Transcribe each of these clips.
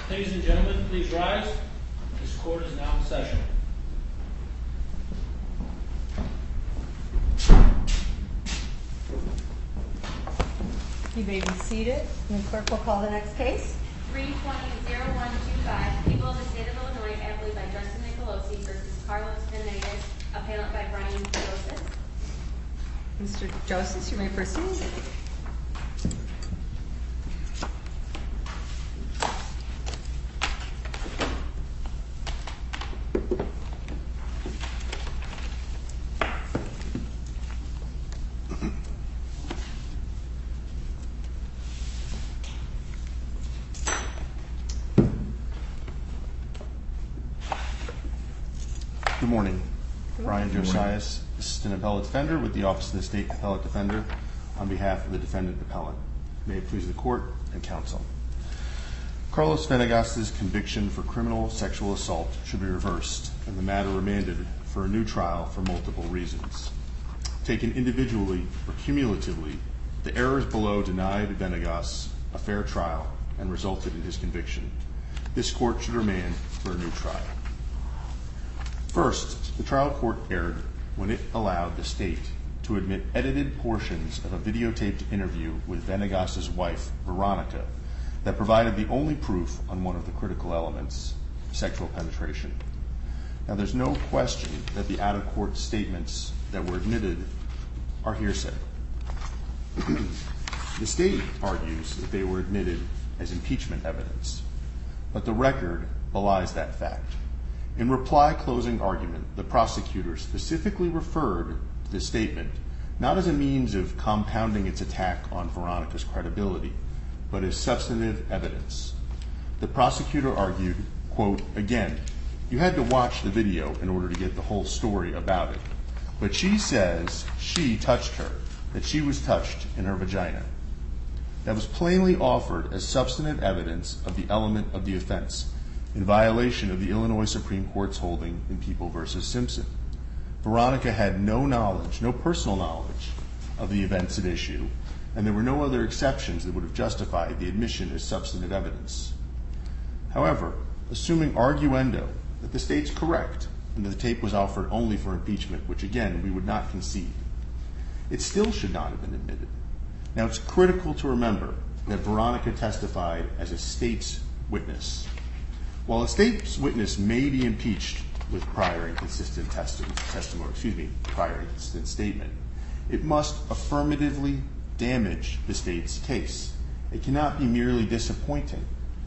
Ladies and gentlemen, please rise. This court is now in session. You may be seated. The clerk will call the next case. 320-0125, People of the State of Illinois, appellate by Justin Nicolosi versus Carlos Venegas, appellant by Brian Joseph. Mr. Joseph, you may proceed. Good morning. Brian Josias, Assistant Appellate Defender with the Office of the State Appellate Defender on behalf of the defendant appellant. May it please the court and counsel. Carlos Venegas' conviction for criminal sexual assault should be reversed and the matter remanded for a new trial for multiple reasons. Taken individually or cumulatively, the errors below denied Venegas a fair trial and resulted in his conviction. This court should remand for a new trial. First, the trial court erred when it allowed the state to admit edited portions of a videotaped interview with Venegas' wife, Veronica, that provided the only proof on one of the critical elements, sexual penetration. Now, there's no question that the out-of-court statements that were admitted are hearsay. The state argues that they were admitted as impeachment evidence, but the record belies that fact. In reply closing argument, the prosecutor specifically referred to the statement not as a means of compounding its attack on Veronica's credibility, but as substantive evidence. The prosecutor argued, quote, again, you had to watch the video in order to get the whole story about it, but she says she touched her, that she was touched in her vagina. That was plainly offered as substantive evidence of the element of the offense, in violation of the Illinois Supreme Court's holding in People v. Simpson. Veronica had no knowledge, no personal knowledge of the events at issue, and there were no other exceptions that would have justified the admission as substantive evidence. However, assuming arguendo that the state's correct and that the tape was offered only for impeachment, which again we would not concede, it still should not have been admitted. Now, it's critical to remember that Veronica testified as a state's witness. While a state's witness may be impeached with prior inconsistent prior inconsistent statement, it must affirmatively damage the state's case. It cannot be merely disappointing.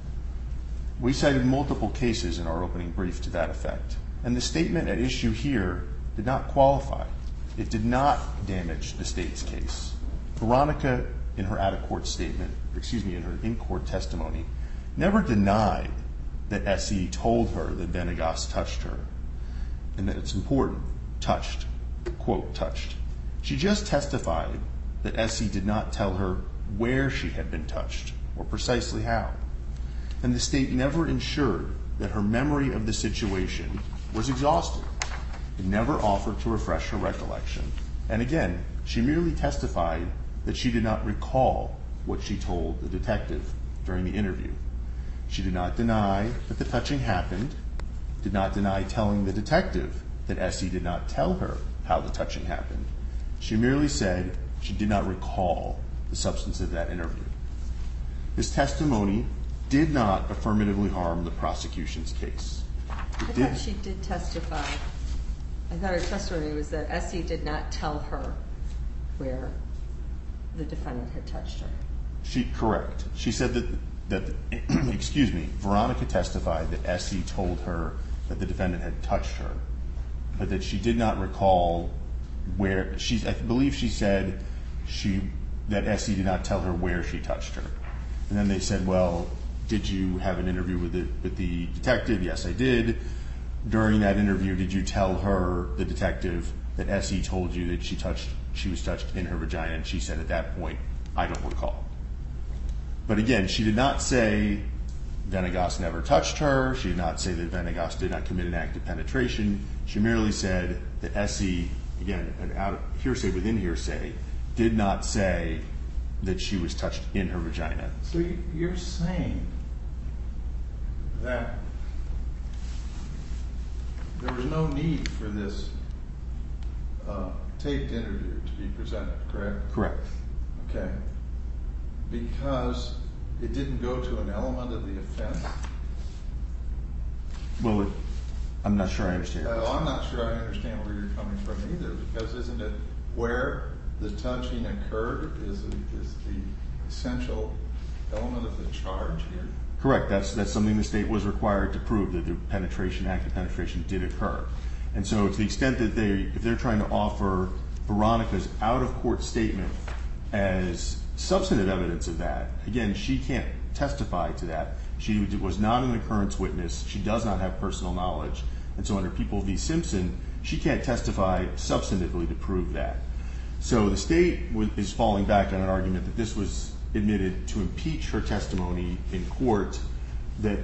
We cited multiple cases in our opening brief to that effect, and the statement at issue here did not qualify. It did not damage the state's case. Veronica, in her out-of-court statement, in her in-court testimony, never denied that S.E. told her that Venegas touched her, and that it's important, touched, quote, touched. She just testified that S.E. did not tell her where she had been touched, or precisely how. And the state never ensured that her memory of the situation was exhausted. It never offered to refresh her recollection. And again, she merely testified that she did not recall what she told the detective during the interview. She did not deny that the touching happened, did not deny telling the detective that S.E. did not tell her how the touching happened. She merely said she did not recall the substance of that interview. This testimony did not affirmatively harm the prosecution's case. I thought she did testify. I thought her testimony was that S.E. did not tell her where the defendant had touched her. Correct. She said that Veronica testified that S.E. told her that the defendant had touched her, but that she did not recall where. I believe she said that S.E. did not tell her where she touched her. And then they said, well, did you have an interview with the detective? Yes, I did. During that interview, did you tell her, the detective, that S.E. told you that she was touched in her vagina? And she said at that point, I don't recall. But again, she did not say Venegas never touched her. She did not say that Venegas did not commit an act of penetration. She merely said that S.E., again, out of hearsay within hearsay, did not say that she was touched in her vagina. So you're saying that there was no need for this taped interview to be presented, correct? Correct. Okay. Because it didn't go to an element of the offense? Well, I'm not sure I understand. I'm not sure I understand where you're coming from either, because isn't it where the touching occurred is the essential element of the charge here? Correct. That's something the state was required to prove, that the act of penetration did occur. And so to the extent that if they're trying to offer Veronica's out-of-court statement as substantive evidence of that, again, she can't testify to that. She was not an occurrence witness. She does not have personal knowledge. And so under People v. Simpson, she can't testify substantively to prove that. So the state is falling back on an argument that this was admitted to impeach her testimony in court, that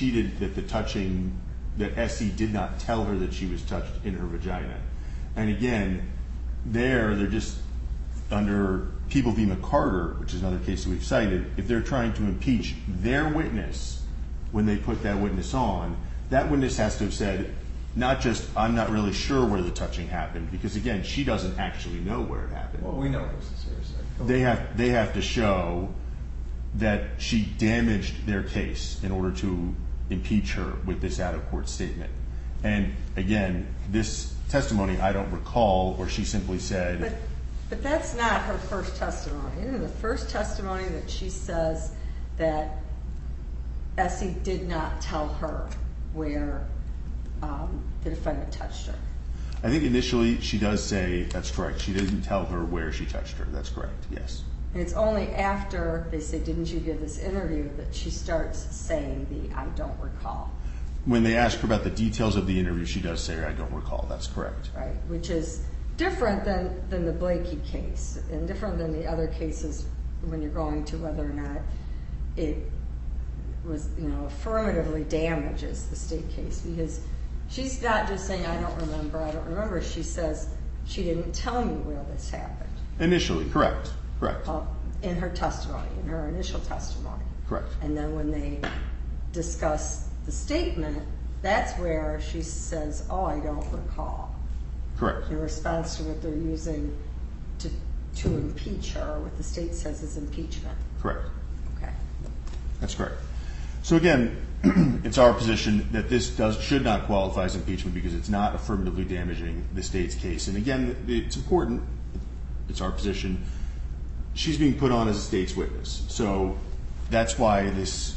S.E. did not tell her that she was touched in her vagina. And again, they're just under People v. McCarter, which is another case that we've cited, if they're trying to impeach their witness when they put that witness on, that witness has to have said, not just, I'm not really sure where the touching happened, because again, she doesn't actually know where it happened. Well, we know this is hearsay. They have to show that she damaged their case in order to impeach her with this out-of-court statement. And again, this testimony I don't recall, or she simply said... But that's not her first testimony. Isn't it the first testimony that she says that S.E. did not tell her where the defendant touched her? I think initially she does say that's correct. She didn't tell her where she touched her. That's correct, yes. And it's only after they say, didn't you give this interview, that she starts saying the I don't recall. When they ask her about the details of the interview, she does say, I don't recall. That's correct. Right, which is different than the Blakey case, and different than the other cases when you're going to whether or not it was, affirmatively damages the state case. Because she's not just saying, I don't remember. She says, she didn't tell me where this happened. Initially, correct. In her testimony, in her initial testimony. Correct. And then when they discuss the statement, that's where she says, oh, I don't recall. Correct. In response to what they're using to impeach her, what the state says is impeachment. Correct. Okay. That's correct. So again, it's our position that this should not qualify as impeachment because it's not affirmatively damaging the state's case. And again, it's important, it's our position, she's being put on as a state's witness. So that's why this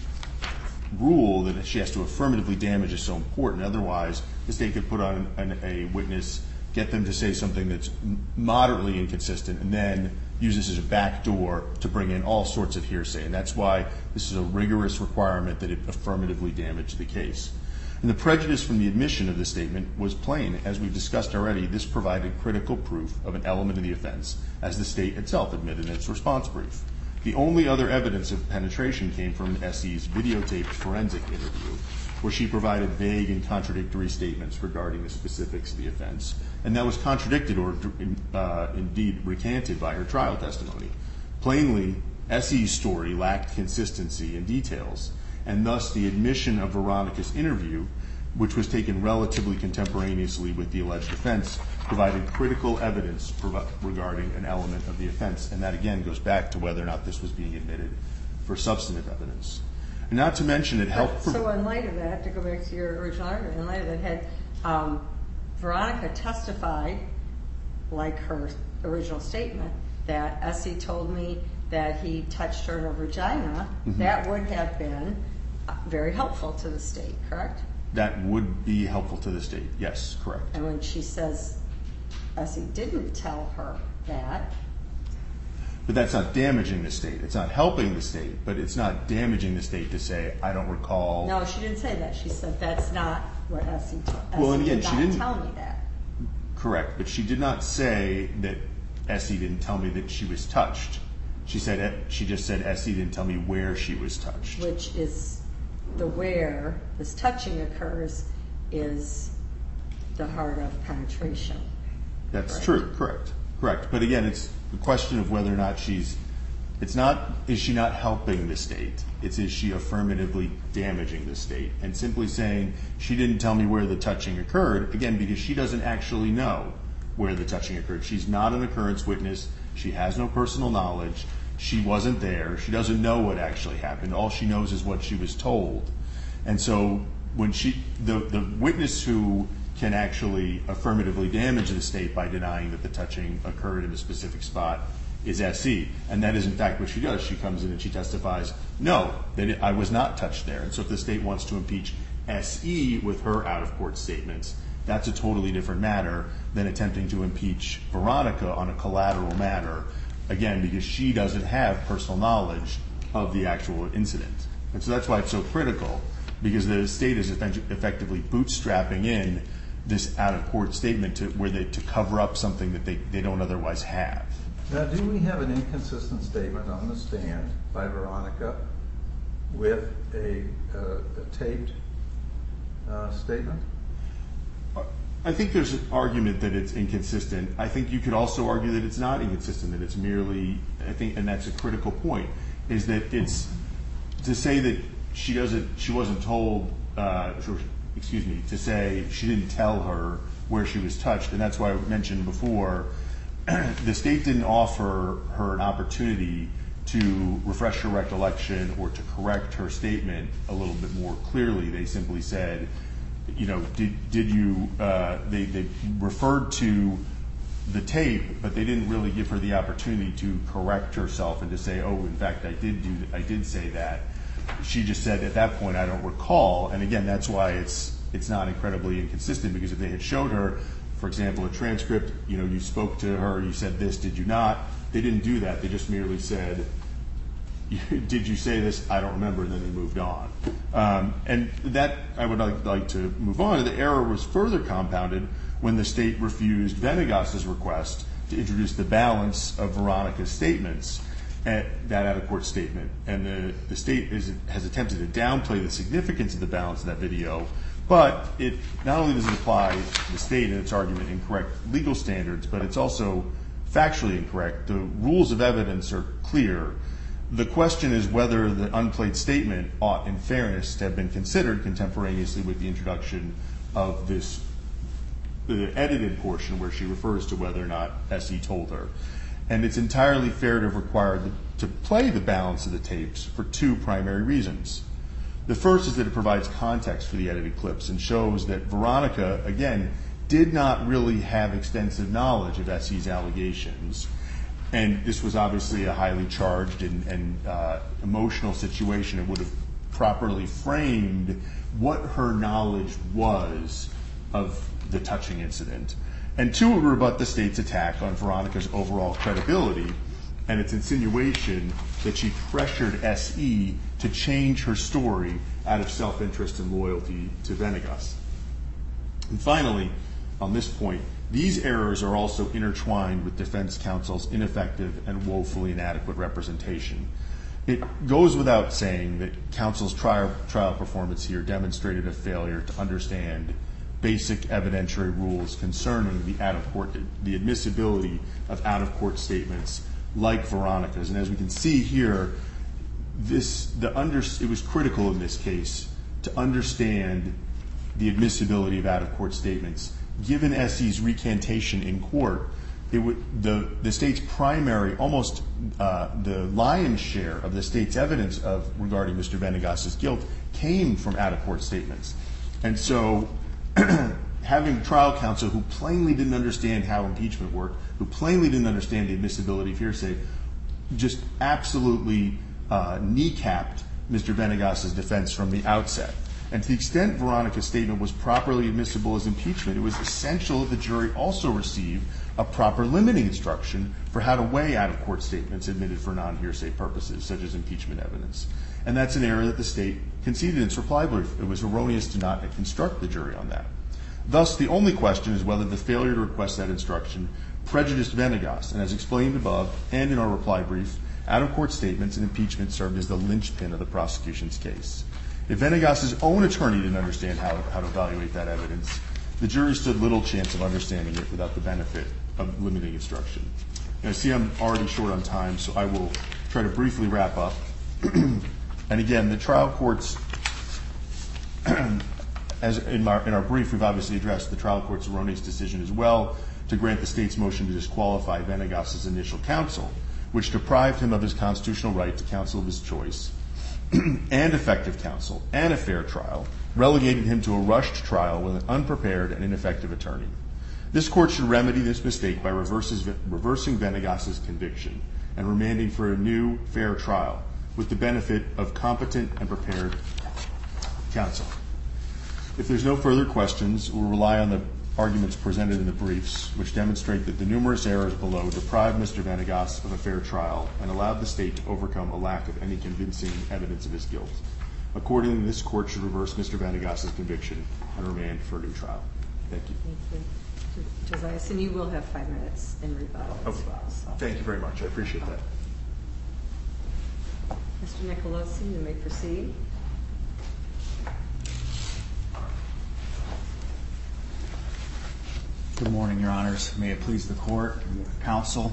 rule that she has to affirmatively damage is so important. Otherwise, the state could put on a witness, get them to say something that's moderately inconsistent, and then use this as a backdoor to bring in all sorts of hearsay. And that's why this is a rigorous requirement that it affirmatively damage the case. And the prejudice from the admission of this statement was plain. As we've discussed already, this provided critical proof of an element of the offense, as the state itself admitted in its response brief. The only other evidence of penetration came from S.E.'s videotaped forensic interview, where she provided vague and contradictory statements regarding the specifics of the offense. And that was contradicted or indeed recanted by her trial testimony. Plainly, S.E.'s story lacked consistency in details, and thus the admission of Veronica's interview, which was taken relatively contemporaneously with the alleged offense, provided critical evidence regarding an element of the offense. And that again goes back to whether or not this was being admitted for substantive evidence. And not to mention it helped... So in light of that, to go back to your original argument, in light of that, had Veronica testified, like her original statement, that S.E. told me that he touched her in her vagina, that would have been very helpful to the state, correct? That would be helpful to the state, yes, correct. And when she says S.E. didn't tell her that... But that's not damaging the state. It's not helping the state, but it's not damaging the state to say, I don't recall... No, she didn't say that. She said that's not what S.E. told me. Well, and again, she didn't tell me that. Correct, but she did not say that S.E. didn't tell me that she was touched. She just said S.E. didn't tell me where she was touched. Which is the where this touching occurs is the heart of penetration. That's true, correct. But again, it's the question of whether or not she's It's not, is she not helping the state? It's, is she affirmatively damaging the state? And simply saying, she didn't tell me where the touching occurred, again, because she doesn't actually know where the touching occurred. She's not an occurrence witness. She has no personal knowledge. She wasn't there. She doesn't know what actually happened. All she knows is what she was told. And so when the witness who can actually affirmatively damage the state by denying that the touching occurred in a specific spot is S.E. And that is, in fact, what she does. She comes in and she testifies, no, I was not touched there. And so if the state wants to impeach S.E. with her out-of-court statements, that's a totally different matter than attempting to impeach Veronica on a collateral matter, again, because she doesn't have personal knowledge of the actual incident. And so that's why it's so critical, because the state is effectively bootstrapping in this out-of-court statement to cover up something that they don't otherwise have. Now, do we have an inconsistent statement on the stand by Veronica with a taped statement? I think there's an argument that it's inconsistent. I think you could also argue that it's not inconsistent, that it's merely, I think, and that's a critical point, is that it's to say that she wasn't told, to say she didn't tell her where she was touched, and that's why I mentioned before, the state didn't offer her an opportunity to refresh her recollection or to correct her statement a little bit more clearly. They simply said, did you, they referred to the tape, but they didn't really give her the opportunity to correct herself and to say, oh, in fact, I did say that. She just said at that point, I don't recall. And again, that's why it's not incredibly inconsistent, because if they had showed her, for example, a transcript, you spoke to her, you said this, did you not? They didn't do that. They just merely said, did you say this? I don't remember, and then they moved on. And that, I would like to move on. The error was further compounded when the state refused Venegas's request to introduce the balance of Veronica's statements at that out-of-court statement. And the state has attempted to downplay the significance of the balance of that video, but it not only does it apply to the state in its argument incorrect legal standards, but it's also factually incorrect. The rules of evidence are clear. The question is whether the unplayed statement ought, in fairness, to have been considered contemporaneously with the introduction of the edited portion where she refers to whether or not S.E. told her. And it's entirely fair to have required to play the balance of the tapes for two primary reasons. The first is that it provides context for the edited clips and shows that Veronica, again, did not really have extensive knowledge of S.E.'s allegations. And this was obviously a highly charged and emotional situation. It would have properly framed what her knowledge was of the touching incident. And two, it would rebut the state's attack on Veronica's overall credibility and its insinuation that she pressured S.E. to change her story out of self-interest and loyalty to Venegas. And finally, on this point, these errors are also intertwined with defense counsel's ineffective and woefully inadequate representation. It goes without saying that counsel's trial performance here demonstrated a failure to understand basic evidentiary rules concerning the admissibility of out-of-court statements like Veronica's. And as we can see here, it was critical in this case to understand the admissibility of out-of-court statements. Given S.E.'s recantation in court, the state's primary, almost the lion's share of the state's evidence regarding Mr. Venegas's guilt came from out-of-court statements. And so having trial counsel who plainly didn't understand how impeachment worked, who plainly didn't understand the admissibility of hearsay, just absolutely kneecapped Mr. Venegas's defense from the outset. And to the extent Veronica's statement was properly admissible as impeachment, it was essential that the jury also receive a proper limiting instruction for how to weigh out-of-court statements admitted for non-hearsay purposes, such as impeachment evidence. And that's an error that the state conceded in its reply brief. It was erroneous to not instruct the jury on that. Thus, the only question is whether the failure to request that instruction prejudiced Venegas. And as explained above and in our reply brief, out-of-court statements and impeachment served as the linchpin of the prosecution's case. If Venegas's own attorney didn't understand how to evaluate that evidence, the jury stood little chance of understanding it without the benefit of limiting instruction. And I see I'm already short on time, so I will try to briefly wrap up. And again, the trial courts, as in our brief, we've obviously addressed the trial court's erroneous decision as well to grant the state's motion to disqualify Venegas' initial counsel, which deprived him of his constitutional right to counsel of his choice and effective counsel and a fair trial, relegated him to a rushed trial with an unprepared and ineffective attorney. This court should remedy this mistake by reversing Venegas' conviction and remanding for a new, fair trial with the benefit of competent and prepared counsel. If there's no further questions, we'll rely on the arguments presented in the briefs, which demonstrate that the numerous errors below deprived Mr. Venegas of a fair trial and allowed the state to overcome a lack of any convincing evidence of his guilt. Accordingly, this court should reverse Mr. Venegas' conviction and remand for a new trial. Thank you. Thank you. Josiah, and you will have 5 minutes in rebuttal as well. So. Thank you very much. I appreciate that. Mr. Nicolosi, you may proceed. Good morning, Your Honors. May it please the court and the counsel.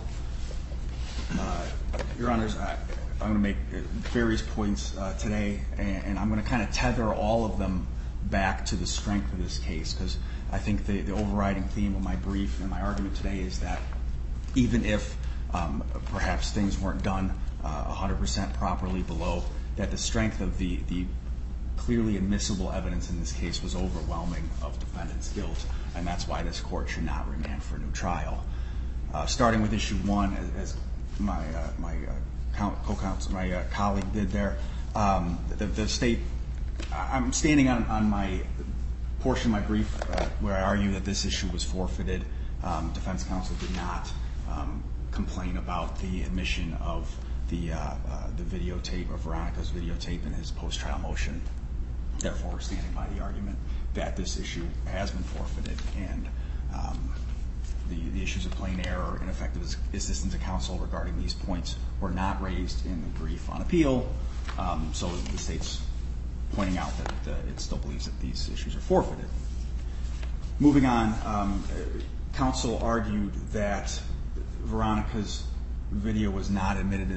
Your Honors, I'm going to make various points today, and I'm going to kind of tether all of them back to the strength of this case, because I think the overriding theme of my brief and my argument today is that even if perhaps things weren't done 100% properly below, that the strength of the clearly admissible evidence in this case was overwhelming of defendant's guilt, and that's why this court should not remand for a new trial. Starting with issue 1, as my co-counsel, my colleague did there, the state, I'm standing on my portion of my brief where I argue that this issue was forfeited. Defense counsel did not complain about the admission of the videotape, of Veronica's videotape in his post-trial motion. Therefore, we're standing by the argument that this issue has been forfeited, and the issues of plain error and effective assistance of counsel regarding these points were not raised in the brief on appeal, so the state's pointing out that it still believes that these issues are forfeited. Moving on, counsel argued that Veronica's video was not admitted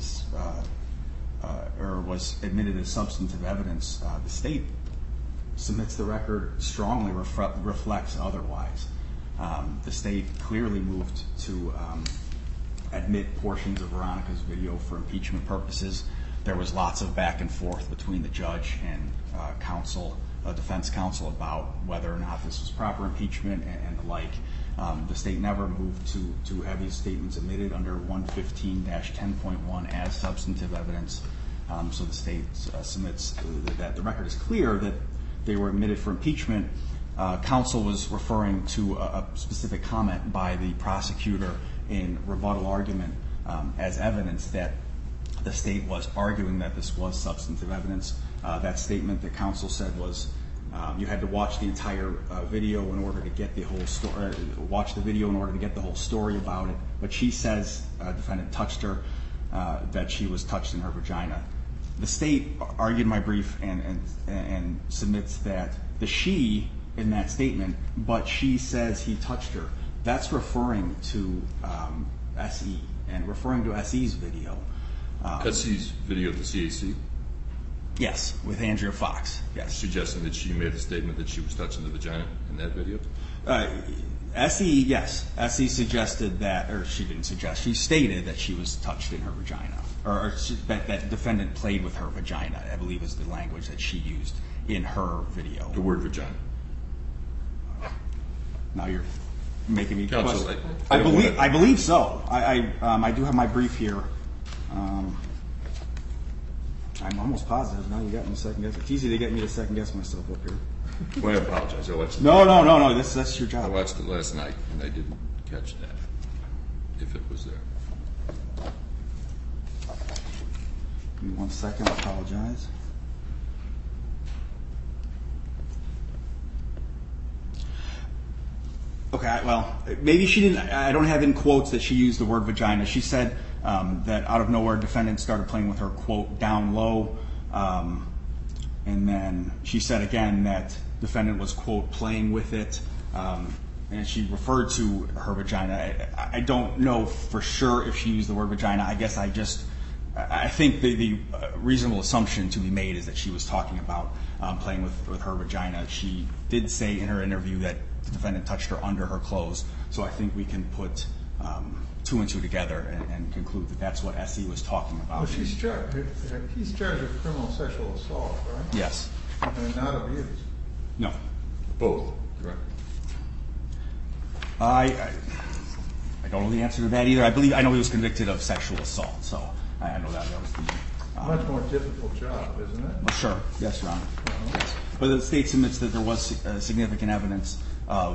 or was admitted as substantive evidence. The state submits the record strongly reflects otherwise. The state clearly moved to admit portions of Veronica's video for impeachment purposes. There was lots of back and forth between the judge and defense counsel about whether or not this was proper impeachment and the like. The state never moved to have these statements admitted under 115-10.1 as substantive evidence. So the state submits that the record is clear that they were admitted for impeachment. Counsel was referring to a specific comment by the prosecutor in rebuttal argument as evidence that the state was arguing that this was substantive evidence. That statement that counsel said was you had to watch the entire video in order to get the whole story. Watch the video in order to get the whole story about it. But she says defendant touched her, that she was touched in her vagina. The state argued my brief and submits that the she in that statement, but she says he touched her. That's referring to SE and referring to SE's video. SE's video at the CAC? Yes, with Andrea Fox, yes. Suggesting that she made a statement that she was touching the vagina in that video? SE, yes. SE suggested that, or she didn't suggest, she stated that she was touched in her vagina. Or that defendant played with her vagina, I believe is the language that she used in her video. The word vagina. Now you're making me Counsel, question. I believe so. I do have my brief here. I'm almost positive. Now you got me to second guess. It's easy to get me to second guess myself up here. Well, I apologize. I watched it. No. That's your job. I watched it last night and I didn't catch that, if it was there. Give me 1 second. I apologize. Okay, well, maybe she didn't. I don't have in quotes that she used the word vagina. She said that out of nowhere, defendant started playing with her, quote, down low. And then she said again that defendant was, quote, playing with it. And she referred to her vagina. I don't know for sure if she used the word vagina. I guess I just I think the reasonable assumption to be made is that she was talking about playing with her vagina. She did say in her interview that the defendant touched her under her clothes, so I think we can put two and two together and conclude that that's what S.E. was talking about. Well, he's charged with criminal sexual assault, right? Yes. And not abuse. No. Both, correct? I don't know the answer to that either. I know he was convicted of sexual assault, so I know that was the Much more difficult job, isn't it? well, sure. Yes, Your Honor. Yes. But the state submits that there was significant evidence of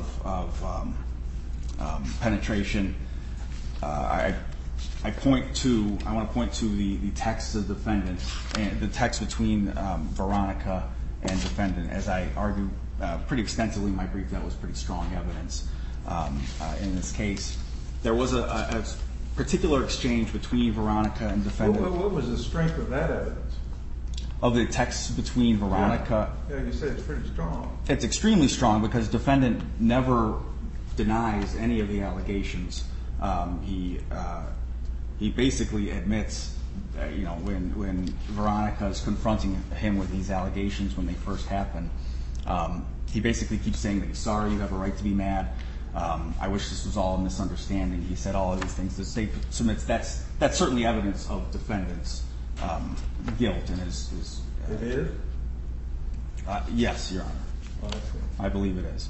penetration. I want to point to the text of the defendant and the text between Veronica and defendant. As I argued pretty extensively in my brief, that was pretty strong evidence in this case. There was a particular exchange between Veronica and defendant. What was the strength of that evidence? Of the text between Veronica. Yeah, you say it's pretty strong. It's extremely strong because defendant never denies any of the allegations. He basically admits, when Veronica is confronting him with these allegations when they first happen, he basically keeps saying that he's sorry, you have a right to be mad. I wish this was all a misunderstanding. He said all of these things. The state submits that's certainly evidence of defendant's guilt and his. It is? Yes, Your Honor. Oh, I see. I believe it is.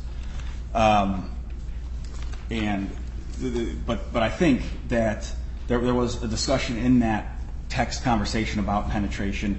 But I think that there was a discussion in that text conversation about penetration.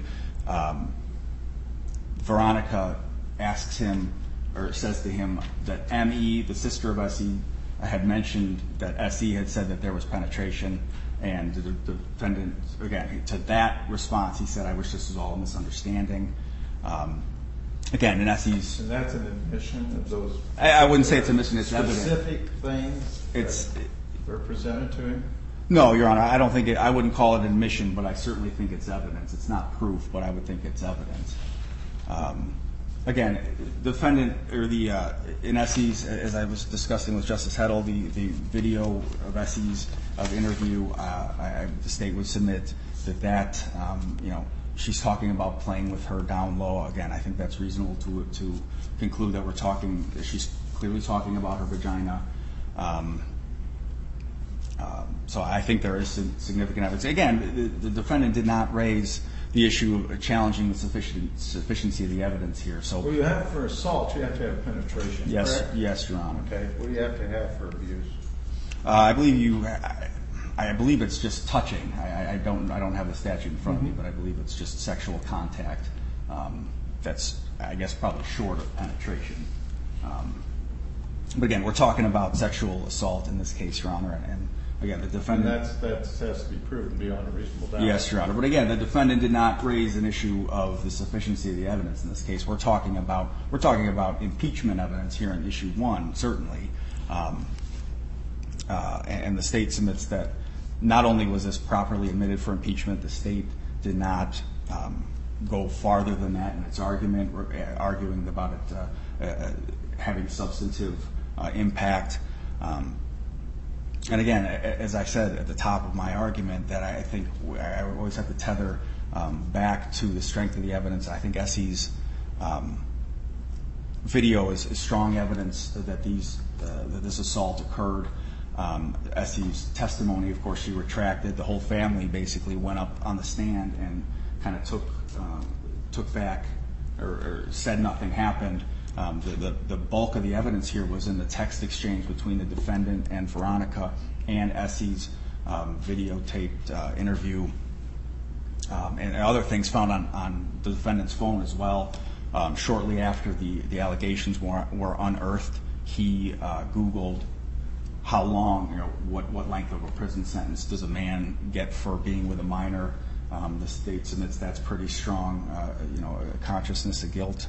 Veronica asks him, or says to him, that M.E., the sister of S.E., had mentioned that S.E. had said that there was penetration, and the defendant, again, to that response, he said, I wish this was all a misunderstanding. Again, in S.E.'s... And that's an admission of those... I wouldn't say it's an admission, it's evidence. Specific things that were presented to him? No, Your Honor, I don't think I wouldn't call it admission, but I certainly think it's evidence. It's not proof, but I would think it's evidence. Again, defendant, or in S.E.'s, as I was discussing with Justice Heddle, the video of S.E.'s interview, the state would submit that she's talking about playing with her down low. Again, I think that's reasonable to conclude that she's clearly talking about her vagina. So I think there is significant evidence. Again, the defendant did not raise the issue of challenging the sufficiency of the evidence here. So, well, you have for assault, you have to have penetration. Yes, correct? Yes, Your Honor. Okay. What do you have to have for abuse? I believe it's just touching. I don't have the statute in front of me, but I believe it's just sexual contact. That's, I guess, probably short of penetration. But again, we're talking about sexual assault in this case, Your Honor, and again, the defendant... And that has to be proven beyond a reasonable doubt. Yes, Your Honor. But again, the defendant did not raise an issue of the sufficiency of the evidence in this case. We're talking about impeachment evidence here in Issue 1, certainly. And the state submits that not only was this properly admitted for impeachment, the state did not go farther than that in its argument, arguing about it having substantive impact. And again, as I said at the top of my argument, that I think I always have to tether back to the strength of the evidence. I think S.E.'s video is strong evidence that this assault occurred. S.E.'s testimony, of course, she retracted. The whole family basically went up on the stand and kind of took back or said nothing happened. The bulk of the evidence here was in the text exchange between the defendant and Veronica and S.E.'s videotaped interview and other things found on the defendant's phone as well. Shortly after the allegations were unearthed, he Googled how long, what length of a prison sentence does a man get for being with a minor. The state submits that's pretty strong, a consciousness of guilt.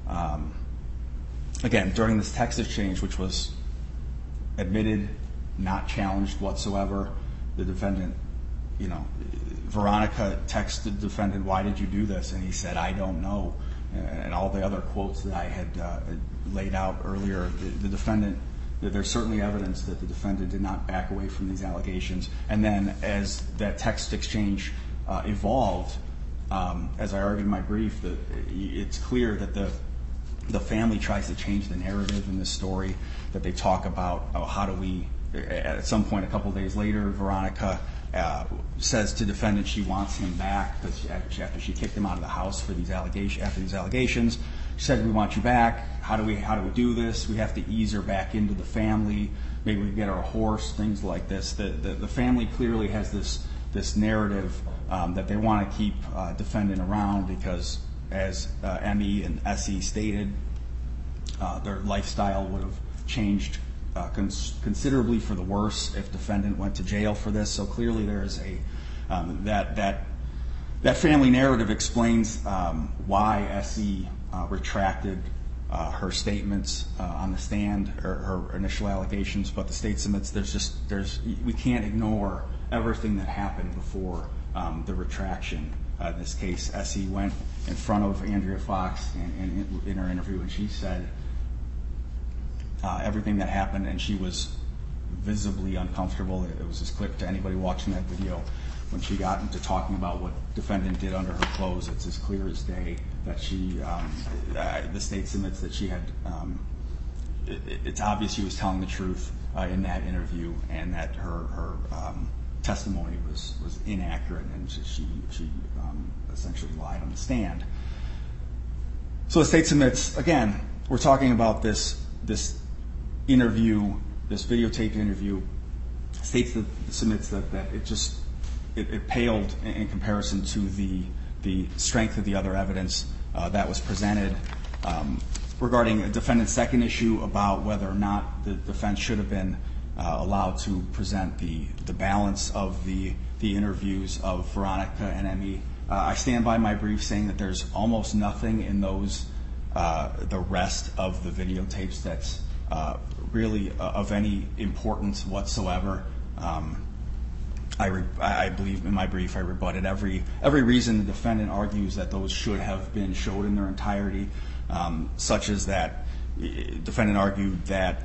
Again, during this text exchange, which was admitted, not challenged whatsoever, the defendant, Veronica texted the defendant, "Why did you do this?" And he said, "I don't know." And all the other quotes that I had laid out earlier, the defendant, there's certainly evidence that the defendant did not back away from these allegations. And then as that text exchange evolved, as I argued in my brief, that it's clear that the family tries to change the narrative in this story, that they talk about how do we, at some point a couple days later, Veronica says to defendant she wants him back because after she kicked him out of the house for these allegations, she said, we want you back. How do we do this? We have to ease her back into the family. Maybe we get her a horse, things like this. The family clearly has this narrative that they want to keep defendant around because, as Emmy and Essie stated, their lifestyle would have changed considerably for the worse if defendant went to jail for this. So clearly there is that family narrative explains why Essie retracted her statements on the stand, or her initial allegations. But the state submits we can't ignore everything that happened before the retraction. In this case, Essie went in front of Andrea Fox in her interview, and she said everything that happened, and she was visibly uncomfortable. It was as clear to anybody watching that video. When she got into talking about what defendant did under her clothes, it's as clear as day that the state submits that she had, it's obvious she was telling the truth in that interview, and that her testimony was inaccurate, and she essentially lied on the stand. So the state submits, again, we're talking about this interview, this videotaped interview. State submits that it paled in comparison to the strength of the other evidence that was presented. Regarding a defendant's second issue about whether or not the defense should have been allowed to present the balance of the interviews of Veronica and Emmy, I stand by my brief saying that there's almost nothing in those, the rest of the videotapes that's really of any importance whatsoever. I believe in my brief I rebutted every reason the defendant argues that those should have been showed in their entirety, such as that defendant argued that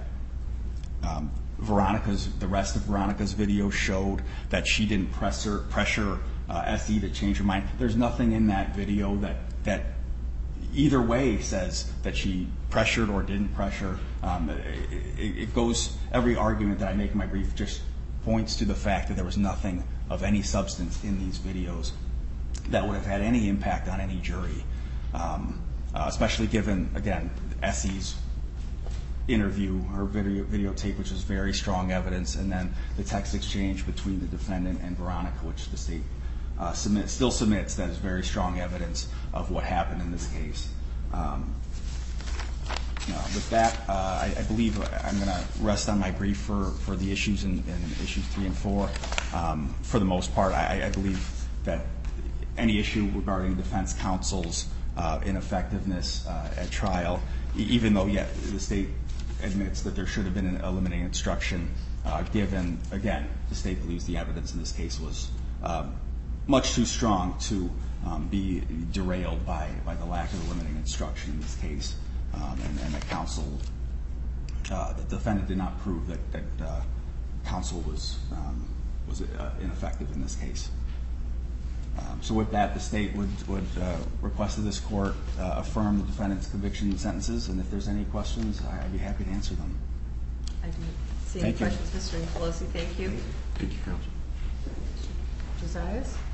the rest of Veronica's video showed that she didn't pressure Essie to change her mind. There's nothing in that video that either way says that she pressured or didn't pressure. It goes, every argument that I make in my brief just points to the fact that there was nothing of any substance in these videos that would have had any impact on any jury, especially given, again, Essie's interview, her videotape, which is very strong evidence, and then the text exchange between the defendant and Veronica, which the state still submits that is very strong evidence of what happened in this case. With that, I believe I'm going to rest on my brief for the issues in issues 3 and 4. For the most part, I believe that any issue regarding defense counsel's ineffectiveness at trial, even though yet the state admits that there should have been a limiting instruction given, again, the state believes the evidence in this case was much too strong to be derailed by the lack of a limiting instruction in this case. And that counsel, the defendant did not prove that counsel was ineffective in this case. So with that, the state would request that this court affirm the defendant's conviction and sentences, and if there's any questions, I'd be happy to answer them. I do see any Thank you. questions, Mr. Nicolosi. Thank you. Thank you, counsel. Josias?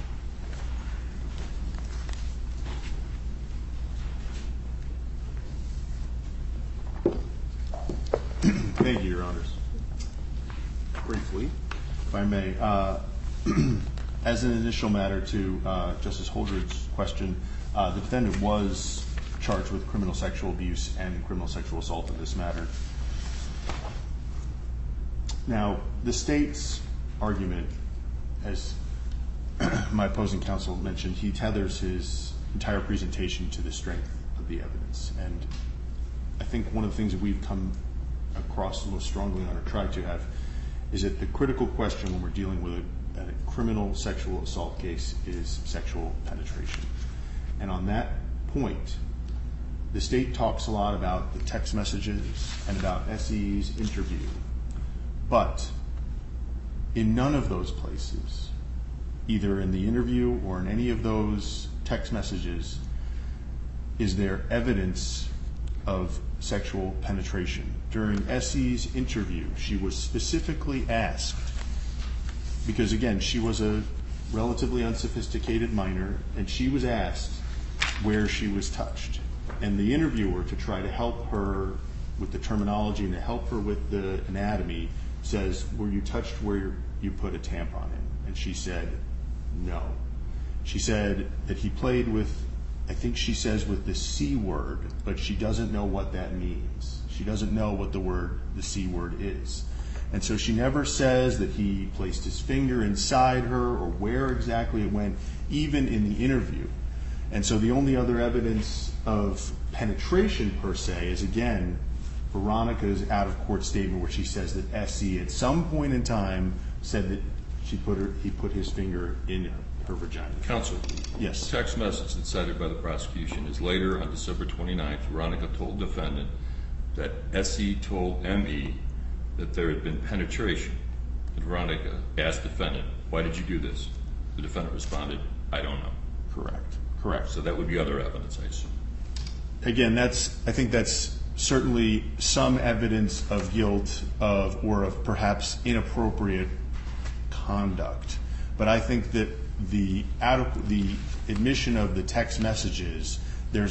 Thank you, Your Honors. Briefly, if I may, as an initial matter to Justice Holdred's question, the defendant was charged with criminal sexual abuse and criminal sexual assault in this matter. Now, the state's argument, as my opposing counsel mentioned, he tethers his entire presentation to the strength of the evidence. And I think one of the things that we've come across most strongly on, or tried to have, is that the critical question when we're dealing with a criminal sexual assault case is sexual penetration. And on that point, the state talks a lot about the text messages and about Essie's interview. But in none of those places either in the interview or in any of those text messages, is there evidence of sexual penetration. During Essie's interview, she was specifically asked, because again, she was a relatively unsophisticated minor, and she was asked where she was touched. And the interviewer, to try to help her with the terminology and to help her with the anatomy, says, were you touched where you put a tampon in? And she said, no. She said that he played with, I think she says with the C word, but she doesn't know what that means. She doesn't know what the C word is. And so she never says that he placed his finger inside her or where exactly it went, even in the interview. And so the only other evidence of penetration per se is, again, Veronica's out-of-court statement where she says that Essie at some point in time said that he put his finger in her vagina. Counsel. Yes. The text message that's cited by the prosecution is later on December 29th, Veronica told defendant that Essie told M.E. that there had been penetration. And Veronica asked defendant, why did you do this? The defendant responded, I don't know. Correct. So that would be other evidence, I assume. Again, I think that's certainly some evidence of guilt or of perhaps inappropriate conduct. But I think that the admission of the text messages, there's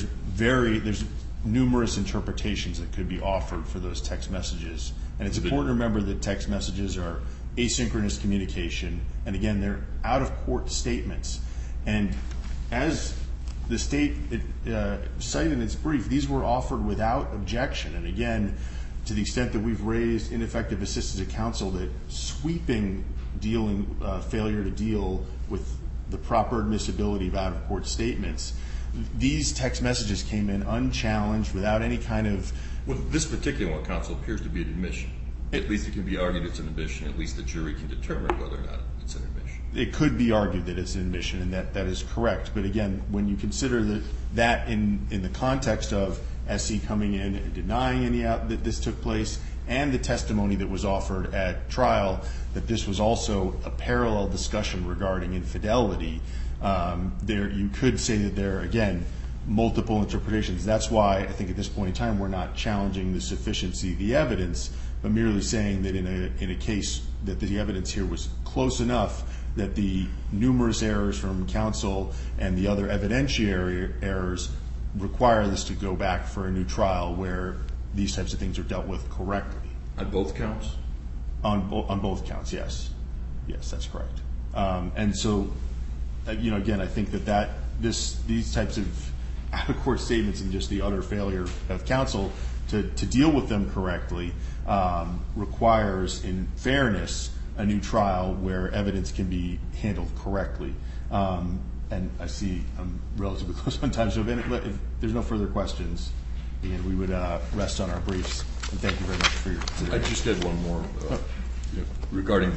numerous interpretations that could be offered for those text messages. And it's important to remember that text messages are asynchronous communication. And again, they're out-of-court statements. And as the state cited in its brief, these were offered without objection. And again, to the extent that we've raised ineffective assistance of counsel, that sweeping failure to deal with the proper admissibility of out-of-court statements, these text messages came in unchallenged without any kind of... Well, this particular one, counsel, appears to be an admission. At least it can be argued it's an admission. At least the jury can determine whether or not it's an admission. It could be argued that it's an admission, and that is correct. But again, when you consider that in the context of Essie coming in and denying that this took place, and the testimony that was offered at trial, that this was also a parallel discussion regarding infidelity, you could say that there are, again, multiple interpretations. That's why I think at this point in time we're not challenging the sufficiency of the evidence, but merely saying that in a case that the evidence here was close enough that the numerous errors from counsel and the other evidentiary errors require this to go back for a new trial where these types of things are dealt with correctly. On both counts? On both counts, yes. Yes, that's correct. And so, again, I think that these types of out-of-court statements and just the utter failure of counsel to deal with them correctly requires, in fairness, a new trial where evidence can be handled correctly. And I see I'm relatively close on time, so if there's no further questions, again, we would rest on our briefs. And thank you very much for your consideration. I just had one more. Regarding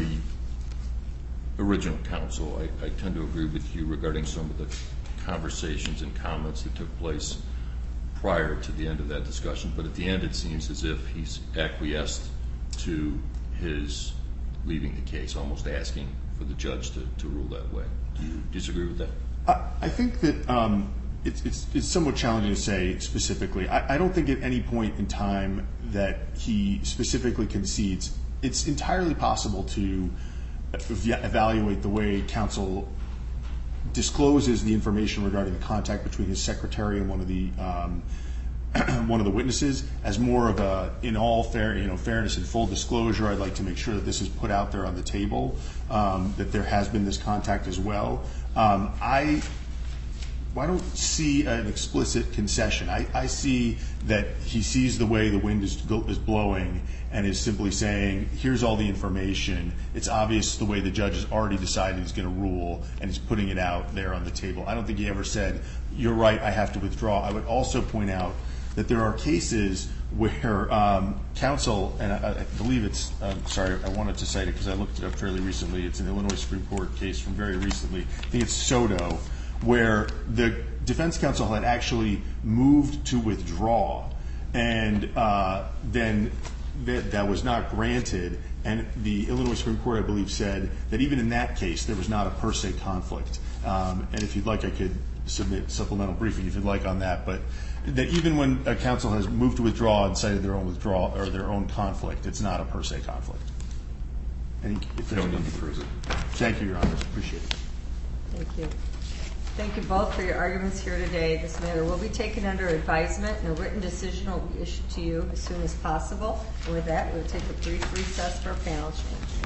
the original counsel, I tend to agree with you regarding some of the conversations and comments that took place prior to the end of that discussion. But at the end, it seems as if he's acquiesced to his leaving the case, almost asking for the judge to rule that way. Do you disagree with that? I think that it's somewhat challenging to say specifically. I don't think at any point in time that he specifically concedes. It's entirely possible to evaluate the way counsel discloses the information regarding the contact between his secretary and one of the witnesses as more of a, in all fairness and full disclosure, I'd like to make sure that this is put out there on the table, that there has been this contact as well. I don't see an explicit concession. I see that he sees the way the wind is blowing and is simply saying, here's all the information. It's obvious the way the judge has already decided he's going to rule, and he's putting it out there on the table. I don't think he ever said, you're right, I have to withdraw. I would also point out that there are cases where counsel, and I believe it's, sorry, I wanted to cite it because I looked it up fairly recently. It's an Illinois Supreme Court case from very recently. I think it's Soto, where the defense counsel had actually moved to withdraw, and then that was not granted, and the Illinois Supreme Court, I believe, said that even in that case there was not a per se conflict. And if you'd like, I could submit supplemental briefing if you'd like on that. But that even when a counsel has moved to withdraw and cited their own withdrawal or their own conflict, it's not a per se conflict. No need to further. Thank you, Your Honors. Appreciate it. Thank you. Thank you both for your arguments here today. This matter will be taken under advisement, and a written decision will be issued to you as soon as possible. And with that, we'll take a brief recess for a panel change.